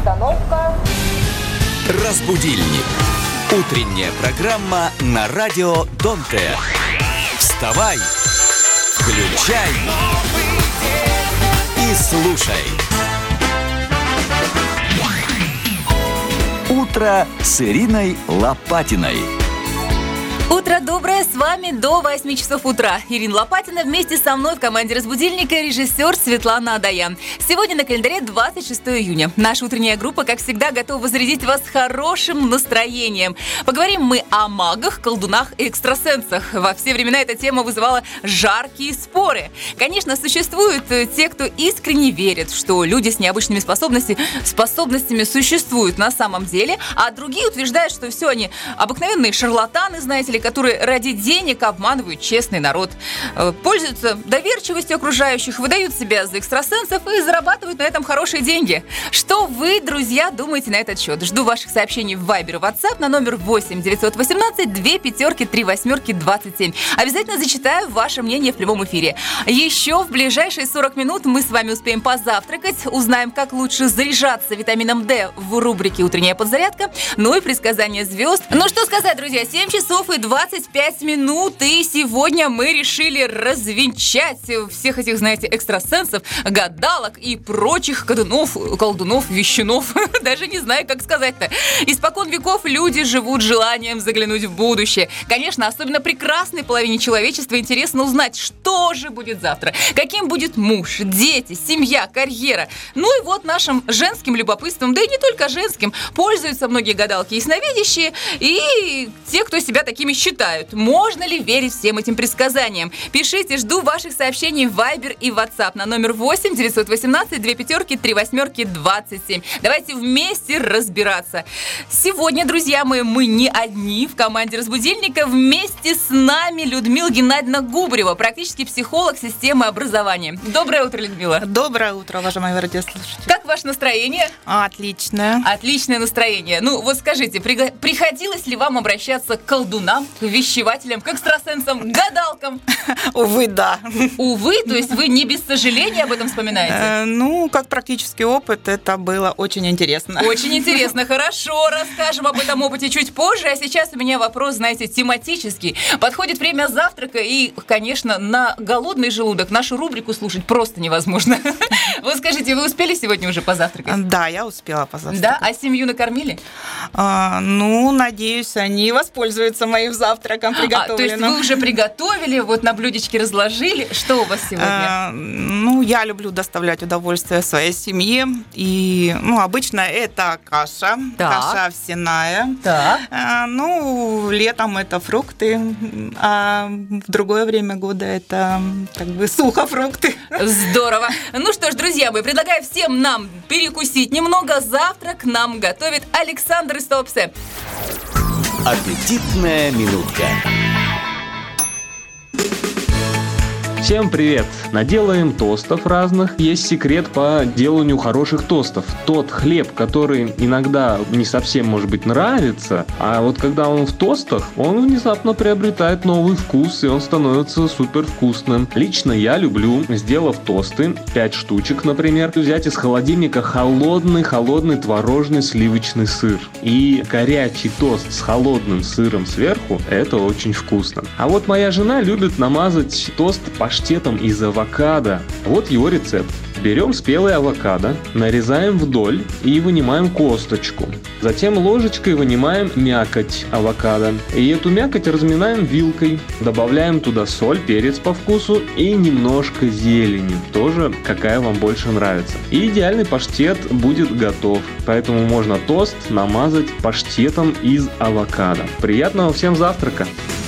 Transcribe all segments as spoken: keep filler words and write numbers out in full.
Остановка. Разбудильник. Утренняя программа на радио Донте. Вставай, включай и слушай. Утро с Ириной Лопатиной. Утро доброе, с вами до восьми часов утра. Ирина Лопатина вместе со мной в команде «Разбудильника» режиссер Светлана Адаян. Сегодня на календаре двадцать шестого июня. Наша утренняя группа, как всегда, готова зарядить вас хорошим настроением. Поговорим мы о магах, колдунах и экстрасенсах. Во все времена эта тема вызывала жаркие споры. Конечно, существуют те, кто искренне верит, что люди с необычными способностями, способностями существуют на самом деле, а другие утверждают, что все они обыкновенные шарлатаны, знаете ли, которые ради денег обманывают честный народ, пользуются доверчивостью окружающих, выдают себя за экстрасенсов и зарабатывают на этом хорошие деньги. Что вы, друзья, думаете на этот счет? Жду ваших сообщений в Viber и WhatsApp на номер восемь девятьсот восемнадцать две пятерки три восьмерки двадцать семь. Обязательно зачитаю ваше мнение в прямом эфире. Еще в ближайшие сорок минут мы с вами успеем позавтракать, узнаем, как лучше заряжаться витамином D в рубрике «Утренняя подзарядка», ну и предсказания звезд. Ну что сказать, друзья, семь часов и двадцать пять минут, и сегодня мы решили развенчать всех этих, знаете, экстрасенсов, гадалок и прочих колдунов, колдунов, вещунов, даже не знаю, как сказать-то. Испокон веков люди живут желанием заглянуть в будущее. Конечно, особенно прекрасной половине человечества интересно узнать, что же будет завтра, каким будет муж, дети, семья, карьера. Ну и вот нашим женским любопытством, да и не только женским, пользуются многие гадалки и ясновидящие, и те, кто себя такими считают. Можно ли верить всем этим предсказаниям? Пишите, жду ваших сообщений в Viber и WhatsApp на номер восемь девятьсот восемнадцать две пятерки три восьмерки двадцать семь. Давайте вместе разбираться. Сегодня, друзья мои, мы не одни в команде «Разбудильника». Вместе с нами Людмила Геннадьевна Губарева, практический психолог системы образования. Доброе утро, Людмила. Доброе утро, уважаемые радиослушатели. Как ваше настроение? Отличное. Отличное настроение. Ну, вот скажите, приходилось ли вам обращаться к колдунам, к вещевателям, к экстрасенсам, к гадалкам? Увы, да. Увы? То есть вы не без сожаления об этом вспоминаете? Э, ну, как практический опыт, это было очень интересно. Очень интересно. Хорошо, расскажем об этом опыте чуть позже. А сейчас у меня вопрос, знаете, тематический. Подходит время завтрака, и, конечно, на голодный желудок нашу рубрику слушать просто невозможно. Вы скажите, вы успели сегодня уже позавтракать? Да, я успела позавтракать. Да? А семью накормили? А, ну, надеюсь, они воспользуются моим завтраком приготовленным. А, то есть вы уже приготовили, вот на блюдечке разложили. Что у вас сегодня? А, ну, я люблю доставлять удовольствие своей семье. И, ну, обычно это каша. Так. Каша овсяная. Так. А, ну, летом это фрукты. А в другое время года это, как бы, сухофрукты. Здорово. Ну что ж, друзья мои, предлагаю всем нам перекусить немного. Завтрак нам готовит Александр из Туапсе. Аппетитная минутка. Всем привет! Наделаем тостов разных. Есть секрет по деланию хороших тостов. Тот хлеб, который иногда не совсем, может быть, нравится, а вот когда он в тостах, он внезапно приобретает новый вкус, и он становится супер вкусным. Лично я люблю, сделав тосты, пять штучек, например, взять из холодильника холодный-холодный творожный сливочный сыр. И горячий тост с холодным сыром сверху – это очень вкусно. А вот моя жена любит намазать тост паштетом из авокадо. Вот его рецепт. Берем спелый авокадо, нарезаем вдоль и вынимаем косточку. Затем ложечкой вынимаем мякоть авокадо. И эту мякоть разминаем вилкой. Добавляем туда соль, перец по вкусу и немножко зелени. Тоже какая вам больше нравится. И идеальный паштет будет готов. Поэтому можно тост намазать паштетом из авокадо. Приятного всем завтрака!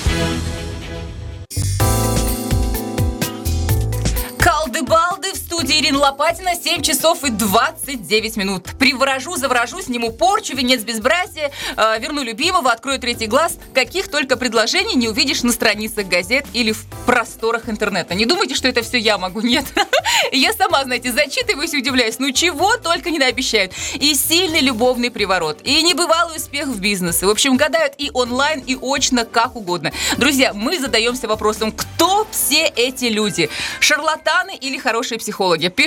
Ирина Лопатина, семь часов и двадцать девять минут. Приворожу, заворожу, сниму порчу, венец безбрачия, э, верну любимого, открою третий глаз. Каких только предложений не увидишь на страницах газет или в просторах интернета. Не думайте, что это все я могу. Нет. Я сама, знаете, зачитываюсь и удивляюсь. Ну чего только не наобещают. И сильный любовный приворот, и небывалый успех в бизнесе. В общем, гадают и онлайн, и очно, как угодно. Друзья, мы задаемся вопросом, кто все эти люди? Шарлатаны или хорошие психологи? Пишите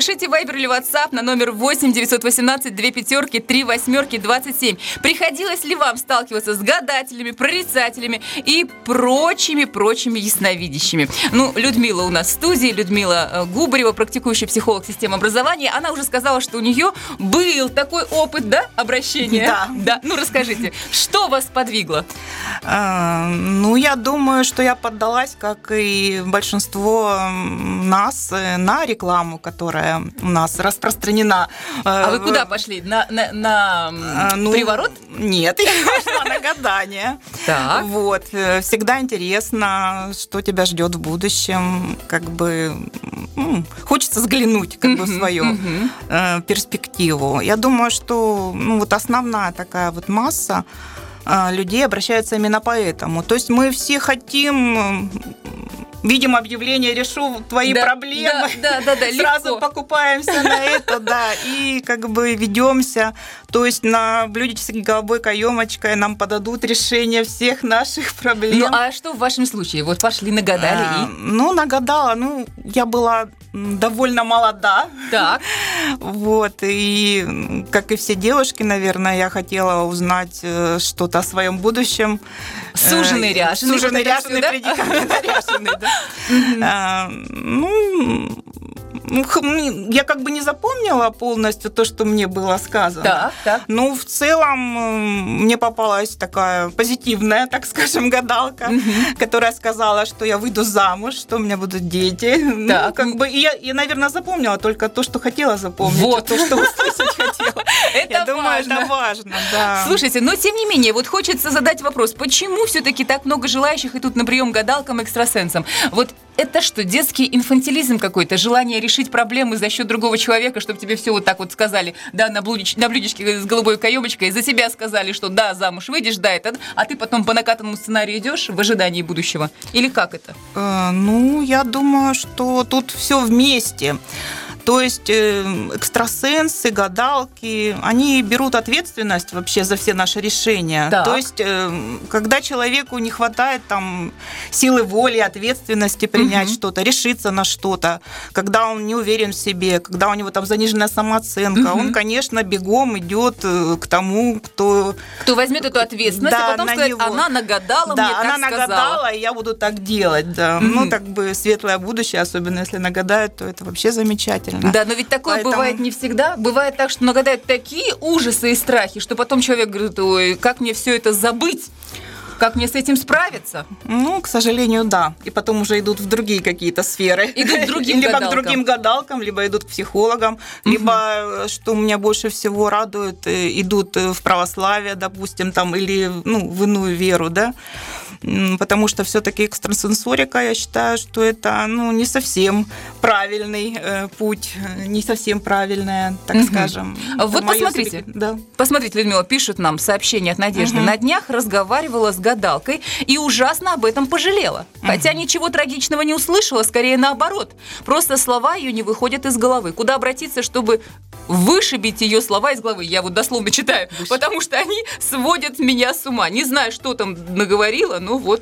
Пишите вайбер или ватсап на номер восемь девятьсот восемнадцать две пятерки три восьмерки двадцать семь. Приходилось ли вам сталкиваться с гадателями, прорицателями и прочими-прочими ясновидящими? Ну, Людмила у нас в студии, Людмила Губарева, практикующий психолог системы образования. Она уже сказала, что у нее был такой опыт, да, обращения? Да. Да. Ну, расскажите, что вас подвигло? А, ну, я думаю, что я поддалась, как и большинство нас, на рекламу, которая у нас распространена. А вы куда пошли? На, на, на а, ну, приворот? Нет, я пошла на гадание. Так. Вот. Всегда интересно, что тебя ждет в будущем. Как бы ну, хочется взглянуть как бы, в свою э, перспективу. Я думаю, что ну, вот основная такая вот масса людей обращаются именно поэтому. То есть мы все хотим, видим объявление, решу твои да, проблемы, да, да, да, да, сразу легко. покупаемся на это, да, и как бы ведемся. То есть на блюдечке с голубой каемочкой нам подадут решение всех наших проблем. Ну а что в вашем случае? Вот пошли, нагадали а, и... Ну, нагадала. Ну, я была довольно молода. Так. Вот, и как и все девушки, наверное, я хотела узнать что-то о своем будущем. Суженый, ряженый. Суженый, ряженый, да? предикамент ряженый, да. Ну, я как бы не запомнила полностью то, что мне было сказано. Так, так. Но в целом мне попалась такая позитивная, так скажем, гадалка, угу. которая сказала, что я выйду замуж, что у меня будут дети. Так. Ну, как бы, и я, я, наверное, запомнила только то, что хотела запомнить, вот. то, что услышать хотела. Это я думаю, важно. это важно, да. Слушайте, но тем не менее, вот хочется задать вопрос, почему все-таки так много желающих идут на прием к гадалкам, экстрасенсам? Вот это что, детский инфантилизм какой-то, желание решить проблемы за счет другого человека, чтобы тебе все вот так вот сказали, да, на, блюдеч- на блюдечке с голубой каемочкой, за тебя сказали, что да, замуж выйдешь, да, это, а ты потом по накатанному сценарию идешь в ожидании будущего? Или как это? Э, ну, я думаю, что тут все вместе. То есть экстрасенсы, гадалки, они берут ответственность вообще за все наши решения. Так. То есть когда человеку не хватает там силы воли, ответственности принять угу. что-то, решиться на что-то, когда он не уверен в себе, когда у него там заниженная самооценка, угу. он, конечно, бегом идет к тому, кто... Кто возьмет эту ответственность, да, а потом скажет, него. Она нагадала да, мне, так она сказала. нагадала, и я буду так делать. Да. Угу. Ну, так бы светлое будущее, особенно если нагадают, то это вообще замечательно. Да, но ведь такое Поэтому... бывает не всегда. Бывает так, что нагадают такие ужасы и страхи, что потом человек говорит, ой, как мне все это забыть? Как мне с этим справиться? Ну, к сожалению, да. И потом уже идут в другие какие-то сферы. Идут к другим либо гадалкам. к другим гадалкам, либо идут к психологам, угу. либо, что меня больше всего радует, идут в православие, допустим, там, или ну, в иную веру, да. Потому что все-таки экстрасенсорика, я считаю, что это ну, не совсем правильный э, путь, не совсем правильная, так угу. скажем. Вот посмотрите, себе... да. посмотрите, Людмила, пишут нам сообщение от Надежды. Угу. На днях разговаривала с гадалкой и ужасно об этом пожалела. Угу. Хотя ничего трагичного не услышала, скорее наоборот. Просто слова ее не выходят из головы. Куда обратиться, чтобы вышибить ее слова из головы? Я вот дословно читаю, Вышиб. потому что они сводят меня с ума. Не знаю, что там наговорила, ну вот.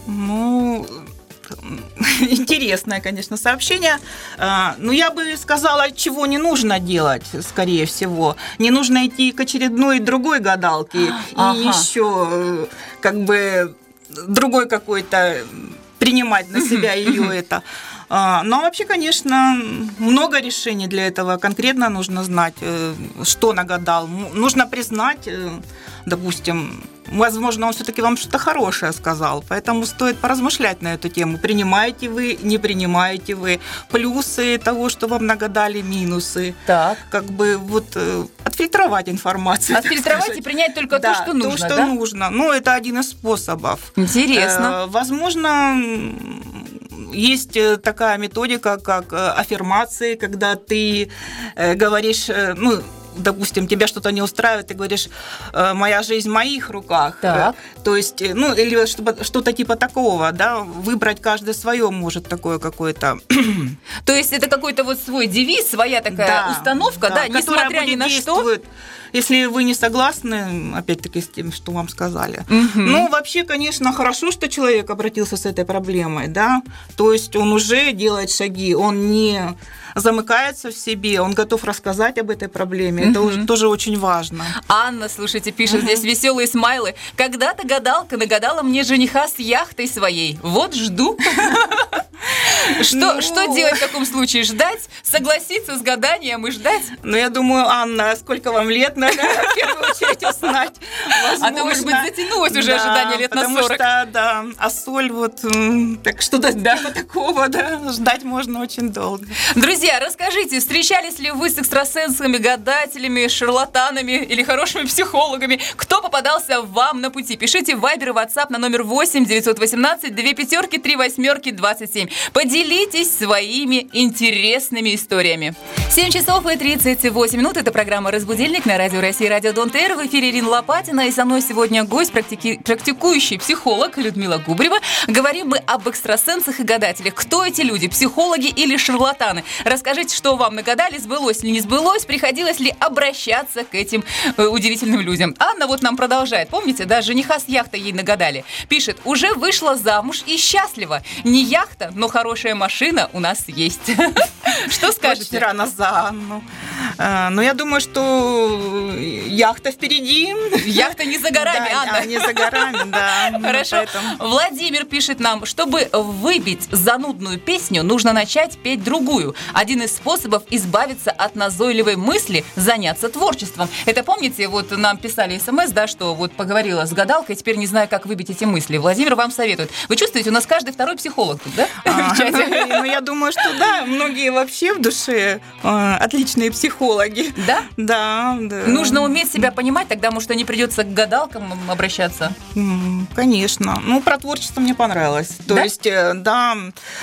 Ну, интересное, конечно, сообщение. Ну, я бы сказала, чего не нужно делать, скорее всего. Не нужно идти к очередной другой гадалке ага. и еще как бы другой какой-то принимать на себя ее это. Но вообще, конечно, много решений для этого. Конкретно нужно знать, что нагадал. Нужно признать, допустим, возможно, он все-таки вам что-то хорошее сказал. Поэтому стоит поразмышлять на эту тему. Принимаете вы, не принимаете вы. Плюсы того, что вам нагадали, минусы. Так. Как бы вот отфильтровать информацию. Отфильтровать и принять только да, то, что нужно. То, что да? нужно. Ну, это один из способов. Интересно. Возможно... Есть такая методика, как аффирмации, когда ты говоришь, ну, допустим, тебя что-то не устраивает, ты говоришь, моя жизнь в моих руках. Так. То есть, ну, или что-то типа такого, да, выбрать каждый свое может такое какое-то. То есть это какой-то вот свой девиз, своя такая да, установка, да, да несмотря ни на что. Если вы не согласны, опять-таки, с тем, что вам сказали. Угу. Ну, вообще, конечно, хорошо, что человек обратился с этой проблемой, да, то есть он уже делает шаги, он не замыкается в себе, он готов рассказать об этой проблеме. Mm-hmm. Это уже, тоже очень важно. Анна, слушайте, пишет mm-hmm. здесь веселые смайлы. Когда-то гадалка нагадала мне жениха с яхтой своей. Вот жду. Что, что делать в таком случае? Ждать? Согласиться с гаданием и ждать? Ну, я думаю, Анна, сколько вам лет, надо в первую очередь узнать. А то, может быть, затянулось уже да, ожидание лет на сорок. Потому что, да, а соль вот, так что-то да. типа такого, да, ждать можно очень долго. Друзья, расскажите, встречались ли вы с экстрасенсами, гадателями, шарлатанами или хорошими психологами? Кто попадался вам на пути? Пишите в Viber и WhatsApp на номер восемь девятьсот восемнадцать две пятерки три восьмерки двадцать семь. Поделитесь своими интересными историями. семь часов и тридцать восемь минут. Это программа «Разбудильник» на Радио России, Радио Дон Тэ Эр. В эфире Ирина Лопатина. И со мной сегодня гость, практики... практикующий психолог Людмила Губарева. Говорим мы об экстрасенсах и гадателях. Кто эти люди? Психологи или шарлатаны? Расскажите, что вам нагадали, сбылось или не сбылось, приходилось ли обращаться к этим э, удивительным людям. Анна вот нам продолжает. Помните, да, жениха с яхтой ей нагадали. Пишет, уже вышла замуж и счастлива. Не яхта, но хорошая машина у нас есть. Что скажете? Очень рано за Анну. Но я думаю, что яхта впереди. Яхта не за горами, да, Анна. Не за горами, да. Хорошо. Поэтому... Владимир пишет нам, чтобы выбить занудную песню, нужно начать петь другую. Один из способов избавиться от назойливой мысли – заняться творчеством. Это помните, вот нам писали смс, да, что вот поговорила с гадалкой, теперь не знаю, как выбить эти мысли. Владимир вам советует. Вы чувствуете, у нас каждый второй психолог тут, да? В чате. Ну, я думаю, что да, многие вообще в душе отличные психологи. Да? Да, да. Нужно уметь себя понимать, тогда, может, не придется к гадалкам обращаться? Конечно. Ну, про творчество мне понравилось. То да? есть, да,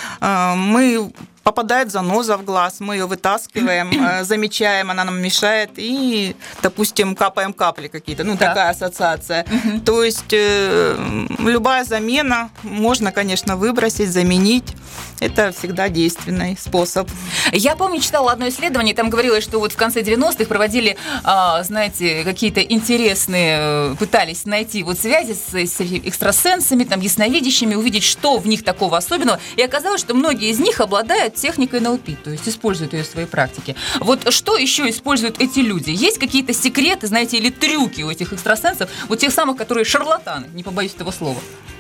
мы... Попадает заноза в глаз, мы ее вытаскиваем, замечаем, она нам мешает, и, допустим, капаем капли какие-то. Ну, да. Такая ассоциация. Угу. То есть э, любая замена можно, конечно, выбросить, заменить. Это всегда действенный способ. Я помню, читала одно исследование, там говорилось, что вот в конце девяностых проводили, знаете, какие-то интересные, пытались найти вот связи с, с экстрасенсами, там, ясновидящими, увидеть, что в них такого особенного. И оказалось, что многие из них обладают техникой эн эл пи, то есть используют ее в своей практике. Вот что еще используют эти люди? Есть какие-то секреты, знаете, или трюки у этих экстрасенсов, вот тех самых, которые шарлатаны, не побоюсь этого слова?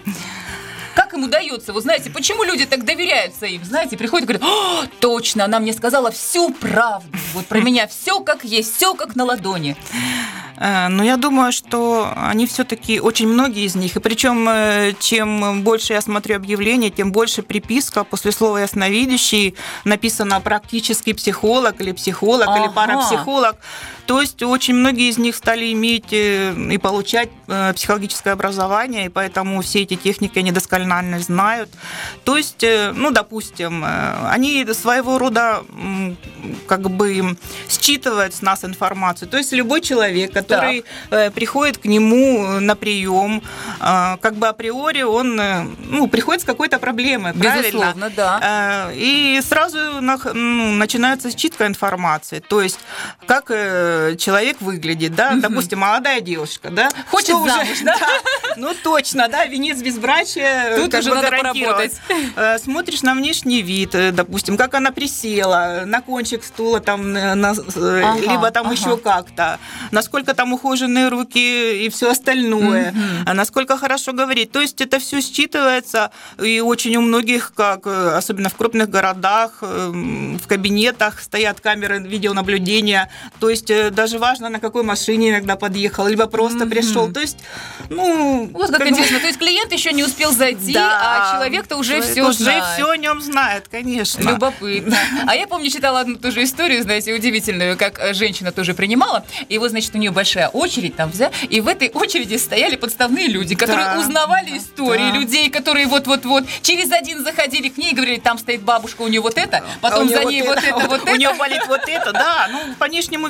Как им удается? Вот знаете, почему люди так доверяются им? Знаете, приходят и говорят, о, точно, она мне сказала всю правду. Вот про меня все как есть, все как на ладони. Но я думаю, что они все-таки, очень многие из них, и причем чем больше я смотрю объявления, тем больше приписка после слова «ясновидящий» написано «практический психолог» или «психолог» ага. или «парапсихолог». То есть очень многие из них стали иметь и получать психологическое образование, и поэтому все эти техники они досконально знают. То есть, ну, допустим, они своего рода как бы считывают с нас информацию. То есть любой человек, который так. приходит к нему на прием, как бы априори он ну, приходит с какой-то проблемой, безусловно, правильно? Да. И сразу ну, начинается считка информации. То есть как человек выглядит, да, угу. допустим, молодая девушка, да, хочет что замуж, уже, да? да? Ну точно, да, венец безбрачия. Тут уже надо поработать. Смотришь на внешний вид, допустим, как она присела, на кончик стула, там, на, ага, либо там ага. еще как-то, насколько там ухоженные руки и все остальное, угу. насколько хорошо говорит. То есть это все считывается, и очень у многих, как особенно в крупных городах, в кабинетах стоят камеры видеонаблюдения. То есть даже важно, на какой машине иногда подъехал, либо просто mm-hmm. пришел. То есть, ну... Вот как, как интересно. Бы... То есть клиент еще не успел зайти, да, а человек-то уже человек все уже знает. Уже все о нем знает, конечно. Любопытно. А я помню, читала одну ту же историю, знаете, удивительную, как женщина тоже принимала, и вот, значит, у нее большая очередь там, и в этой очереди стояли подставные люди, которые да, узнавали истории да. людей, которые вот-вот-вот через один заходили к ней и говорили, там стоит бабушка, у нее вот это, потом а за ней вот это, вот это. У нее болит вот это, да. Ну, по внешнему виду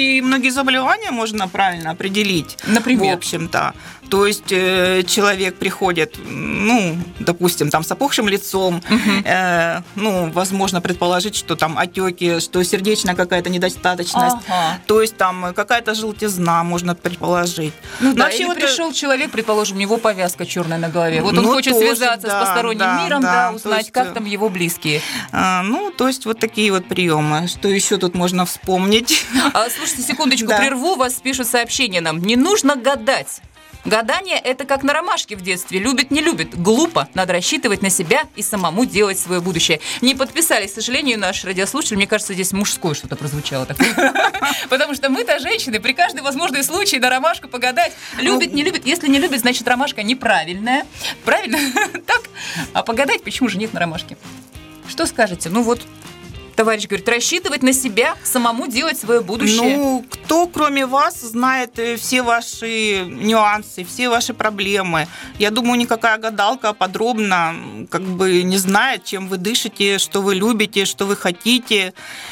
и многие заболевания можно правильно определить. Например? В общем-то. То есть э, человек приходит, ну, допустим, там с опухшим лицом, угу. э, ну, возможно предположить, что там отеки, что сердечная какая-то недостаточность, ага. то есть там какая-то желтизна, можно предположить. Ну да, или вот пришел человек, предположим, у него повязка черная на голове, вот он ну, хочет тоже, связаться да, с посторонним да, миром, да, да узнать, есть, как там его близкие. А, ну, то есть вот такие вот приемы. Что еще тут можно вспомнить? А, слушайте, секундочку, да. прерву вас, пишут сообщение нам. Не нужно гадать. Гадание – это как на ромашке в детстве. Любит, не любит. Глупо. Надо рассчитывать на себя и самому делать свое будущее. Не подписались, к сожалению, наши радиослушатели. Мне кажется, здесь мужское что-то прозвучало такое. Потому что мы-то женщины. При каждой возможной случае на ромашку погадать. Любит, не любит. Если не любит, значит, ромашка неправильная. Правильно? Так? А погадать почему же нет на ромашке? Что скажете? Ну вот... Товарищ говорит, рассчитывать на себя, самому делать свое будущее. Ну, кто, кроме вас, знает все ваши нюансы, все ваши проблемы? Я думаю, никакая гадалка подробно как бы не знает, чем вы дышите, что вы любите, что вы хотите.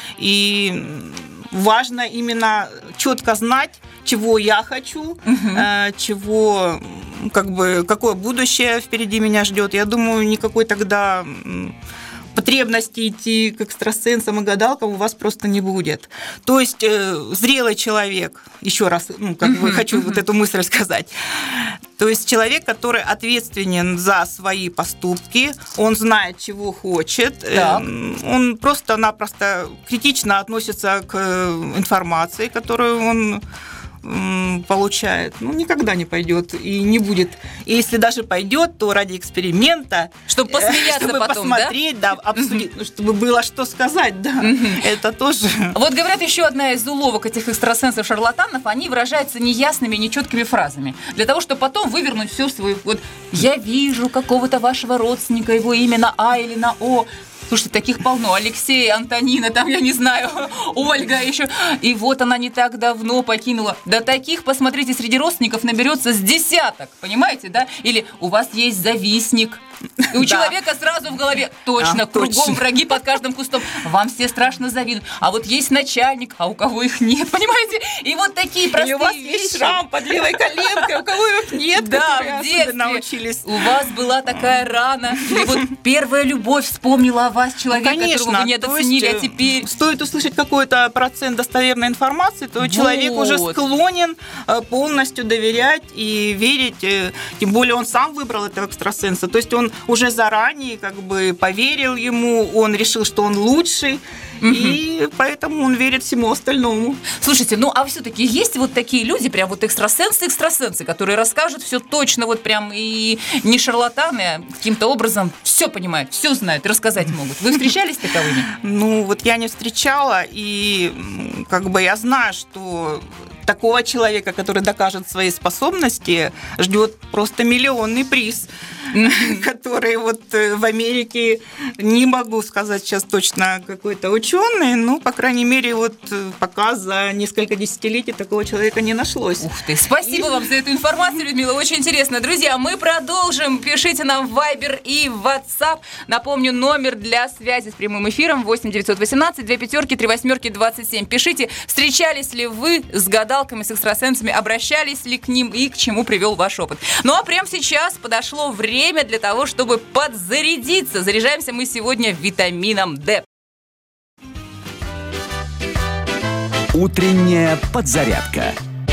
И важно именно четко знать, чего я хочу, угу. чего, как бы, какое будущее впереди меня ждет. Я думаю, никакой тогда... потребности идти к экстрасенсам и гадалкам у вас просто не будет. То есть э, зрелый человек, еще раз, ну, как бы хочу вот эту мысль сказать, то есть человек, который ответственен за свои поступки, он знает, чего хочет, э, он просто-напросто критично относится к информации, которую он получает, ну, никогда не пойдет и не будет. И если даже пойдет, то ради эксперимента, чтобы посмеяться чтобы потом, посмотреть, да, да обсудить, uh-huh. чтобы было что сказать, да, uh-huh. это тоже. Вот говорят, еще одна из уловок этих экстрасенсов-шарлатанов, они выражаются неясными, нечеткими фразами, для того, чтобы потом вывернуть все свою, вот, я вижу какого-то вашего родственника, его имя на А или на О. Слушайте, таких полно. Алексей, Антонина, там, я не знаю, Ольга еще. И вот она не так давно покинула. Да таких, посмотрите, среди родственников наберется с десяток. Понимаете, да? Или у вас есть завистник. И у да. человека сразу в голове точно, а, кругом точно. Враги под каждым кустом. Вам все страшно завидуют. А вот есть начальник, а у кого их нет, понимаете? И вот такие простые вещи. И у вас есть шрам под левой коленкой, у кого их нет, да, в детстве научились. У вас была такая рана. И вот первая любовь вспомнила о вас, человек, конечно, которого вы недооценили, а теперь... Стоит услышать какой-то процент достоверной информации, то вот. Человек уже склонен полностью доверять и верить. Тем более он сам выбрал этого экстрасенса. То есть он уже заранее как бы поверил ему, он решил, что он лучший, угу. и поэтому он верит всему остальному. Слушайте, ну а все-таки есть вот такие люди, прям вот экстрасенсы-экстрасенсы, которые расскажут все точно, вот прям и не шарлатаны, а каким-то образом все понимают, все знают и рассказать могут. Вы встречались с таковыми? Ну вот я не встречала, и как бы я знаю, что такого человека, который докажет свои способности, ждет просто миллионный приз, который вот в Америке, не могу сказать сейчас точно какой-то ученый, но, по крайней мере, вот пока за несколько десятилетий такого человека не нашлось. Ух ты, спасибо и... вам за эту информацию, Людмила, очень интересно. Друзья, мы продолжим. Пишите нам в Viber и в WhatsApp. Напомню, номер для связи с прямым эфиром восемь девятьсот восемнадцать две пятерки три восьмерки двадцать семь. Пишите, встречались ли вы с гадалками, с экстрасенсами, обращались ли к ним и к чему привел ваш опыт. Ну а прямо сейчас подошло время для того, чтобы подзарядиться. Заряжаемся мы сегодня витамином D. Утренняя подзарядка.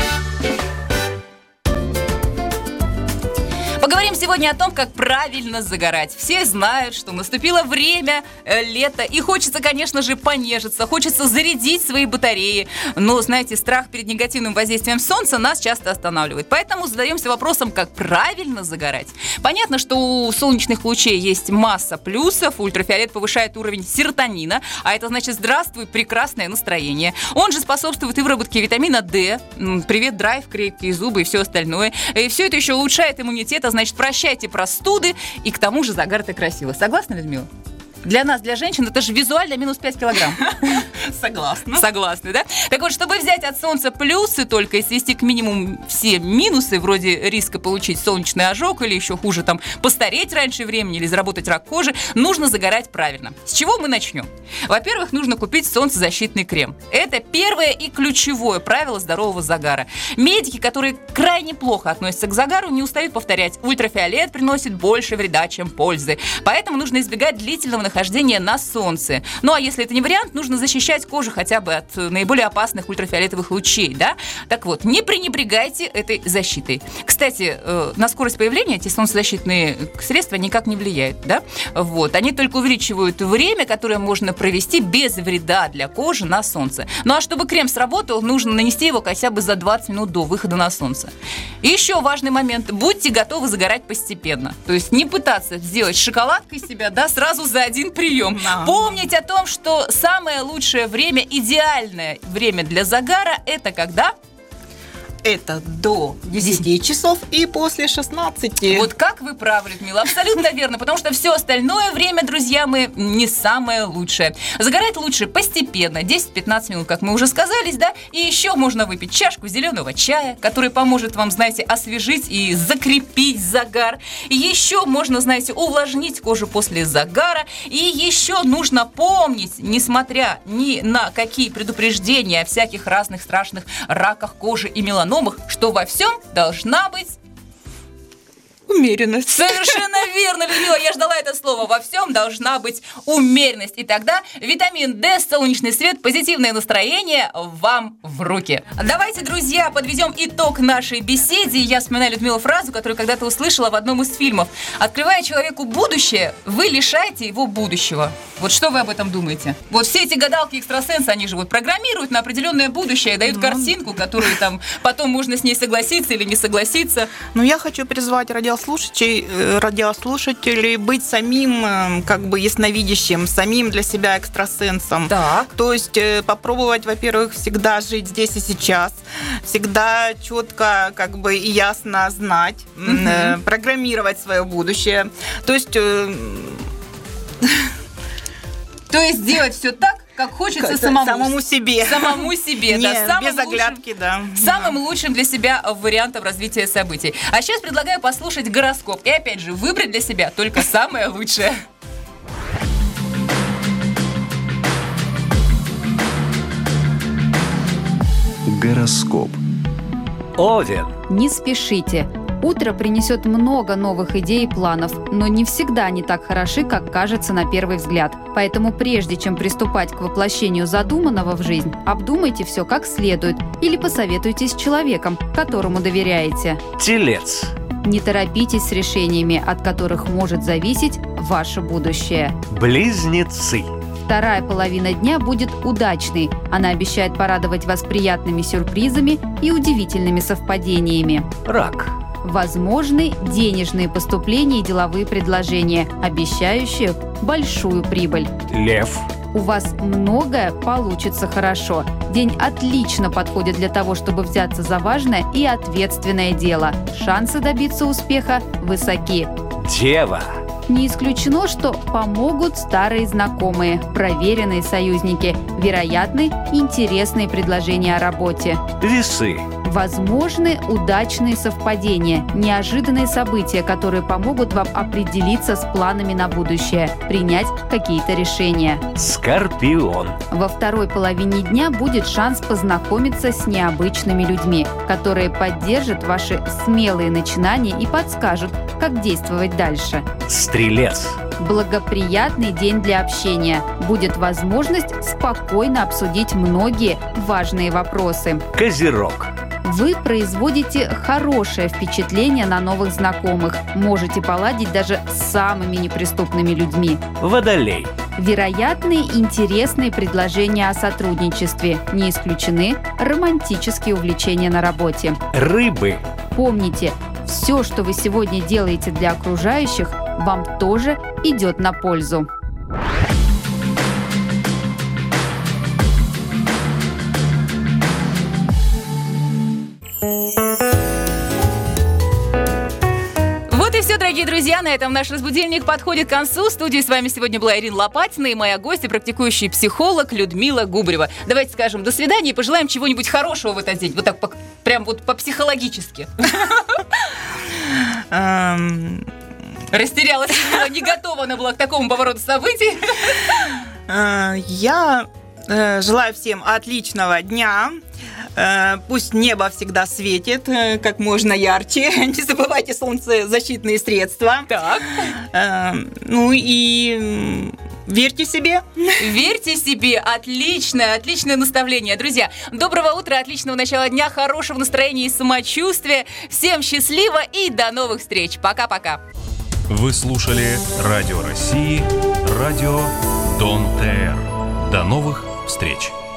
Поговорим сегодня о том, как правильно загорать. Все знают, что наступило время э, лета, и хочется, конечно же, понежиться, хочется зарядить свои батареи. Но, знаете, страх перед негативным воздействием солнца нас часто останавливает. Поэтому задаемся вопросом, как правильно загорать. Понятно, что у солнечных лучей есть масса плюсов. Ультрафиолет повышает уровень серотонина, а это значит «здравствуй, прекрасное настроение». Он же способствует и выработке витамина D. Привет, драйв, крепкие зубы и все остальное. И все это еще улучшает иммунитет, а значит, прощайте простуды, и к тому же загар это красиво. Согласна, Людмила? Для нас, для женщин, это же визуально минус пять килограмм. Согласна. Согласны, да? Так вот, чтобы взять от солнца плюсы только и свести к минимуму все минусы, вроде риска получить солнечный ожог или еще хуже, там, постареть раньше времени или заработать рак кожи, нужно загорать правильно. С чего мы начнем? Во-первых, нужно купить солнцезащитный крем. Это первое и ключевое правило здорового загара. Медики, которые крайне плохо относятся к загару, не устают повторять: ультрафиолет приносит больше вреда, чем пользы. Поэтому нужно избегать длительного нахождения на солнце. Ну а если это не вариант, нужно защищать кожу хотя бы от наиболее опасных ультрафиолетовых лучей, да? Так вот, не пренебрегайте этой защитой. Кстати, э, на скорость появления эти солнцезащитные средства никак не влияют, да? Вот, они только увеличивают время, которое можно провести без вреда для кожи на солнце. Ну а чтобы крем сработал, нужно нанести его хотя бы за двадцать минут до выхода на солнце. И еще важный момент. Будьте готовы загорать постепенно. То есть не пытаться сделать шоколадкой себя, да, сразу за один прием. Да. Помнить о том, что самое лучшее время, идеальное время для загара – это когда? Это до десяти часов и после шестнадцати. Вот как вы правы, Людмила, абсолютно верно, потому что все остальное время, друзья мои, не самое лучшее. Загорать лучше постепенно, десять-пятнадцать минут, как мы уже сказали, да, и еще можно выпить чашку зеленого чая, который поможет вам, знаете, освежить и закрепить загар. И еще можно, знаете, увлажнить кожу после загара. И еще нужно помнить, несмотря ни на какие предупреждения о всяких разных страшных раках кожи и меланомах, что во всем должна быть умеренность. Совершенно верно, Людмила, я ждала это слово. Во всем должна быть умеренность. И тогда витамин D, солнечный свет, позитивное настроение вам в руки. Давайте, друзья, подведем итог нашей беседе. Я вспоминаю, Людмила, фразу, которую когда-то услышала в одном из фильмов. Открывая человеку будущее, вы лишаете его будущего. Вот что вы об этом думаете? Вот все эти гадалки-экстрасенсы, они же вот программируют на определенное будущее, дают картинку, которую там потом можно с ней согласиться или не согласиться. Ну, я хочу призвать радиослушателей, радиослушателей быть самим, как бы, ясновидящим, самим для себя экстрасенсом. Так. То есть попробовать, во-первых, всегда жить здесь и сейчас, всегда четко, как бы, и ясно знать, угу. программировать свое будущее. То есть... То есть делать все так, как хочется самому, самому себе. Самому себе, не, да. Самым без оглядки, лучшим, да. Самым лучшим для себя вариантом развития событий. А сейчас предлагаю послушать гороскоп. И опять же, выбрать для себя только самое лучшее. Гороскоп. Овен. Не спешите. Утро принесет много новых идей и планов, но не всегда они так хороши, как кажется на первый взгляд. Поэтому прежде чем приступать к воплощению задуманного в жизнь, обдумайте все как следует или посоветуйтесь с человеком, которому доверяете. Телец. Не торопитесь с решениями, от которых может зависеть ваше будущее. Близнецы. Вторая половина дня будет удачной. Она обещает порадовать вас приятными сюрпризами и удивительными совпадениями. Рак. Возможны денежные поступления и деловые предложения, обещающие большую прибыль. Лев. У вас многое получится хорошо. День отлично подходит для того, чтобы взяться за важное и ответственное дело. Шансы добиться успеха высоки. Дева. Не исключено, что помогут старые знакомые, проверенные союзники, вероятны интересные предложения о работе. Весы. Возможны удачные совпадения, неожиданные события, которые помогут вам определиться с планами на будущее, принять какие-то решения. Скорпион. Во второй половине дня будет шанс познакомиться с необычными людьми, которые поддержат ваши смелые начинания и подскажут, как действовать дальше. Стрелец. Благоприятный день для общения. Будет возможность спокойно обсудить многие важные вопросы. Козерог. Вы производите хорошее впечатление на новых знакомых. Можете поладить даже с самыми неприступными людьми. Водолей. Вероятны интересные предложения о сотрудничестве. Не исключены романтические увлечения на работе. Рыбы. Помните, все, что вы сегодня делаете для окружающих, вам тоже идет на пользу. Дорогие друзья, на этом наш разбудильник подходит к концу. В студии с вами сегодня была Ирина Лопатина и моя гостья, практикующий психолог Людмила Губарева. Давайте скажем до свидания и пожелаем чего-нибудь хорошего в этот день. Вот так, по, прям вот по-психологически. Растерялась, не готова она была к такому повороту событий. Я желаю всем отличного дня. Пусть небо всегда светит как можно ярче. Не забывайте солнцезащитные средства. Так. Ну и верьте себе. Верьте себе. Отличное, отличное наставление. Друзья, доброго утра, отличного начала дня, хорошего настроения и самочувствия. Всем счастливо и до новых встреч. Пока-пока. Вы слушали Радио России, радио Дон ТР. До новых встреч.